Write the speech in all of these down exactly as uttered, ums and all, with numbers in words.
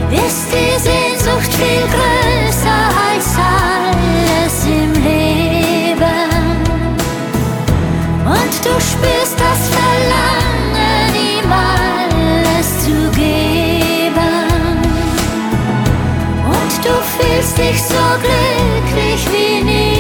ist die Sehnsucht viel größer als alles im Leben. Und du spürst das Verlangen, ihm alles zu geben. Und du fühlst dich so glücklich wie nie.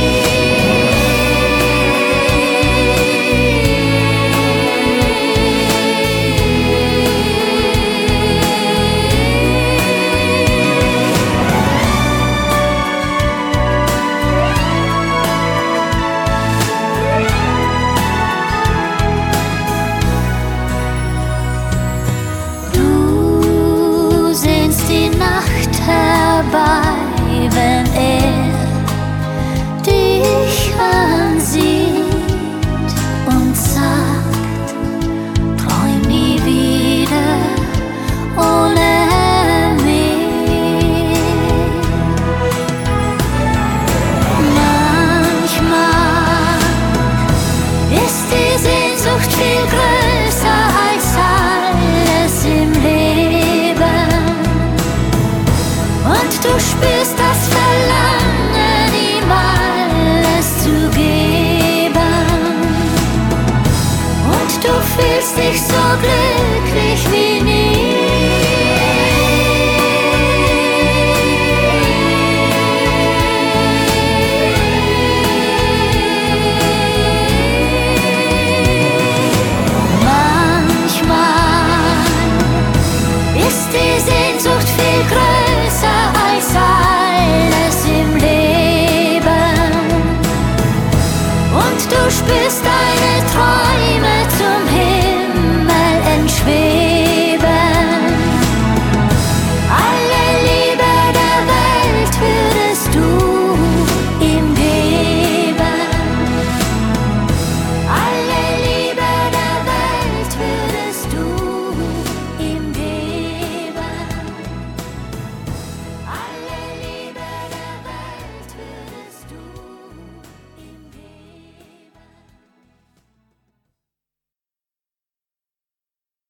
Wenn er dich ansieht und sagt, träum nie wieder ohne mich. Manchmal ist die Sehnsucht viel größer als alles im Leben. Und du spürst das Verlangen, ihm alles zu geben. Und du fühlst dich so glücklich wie nie. Manchmal ist die Sehnsucht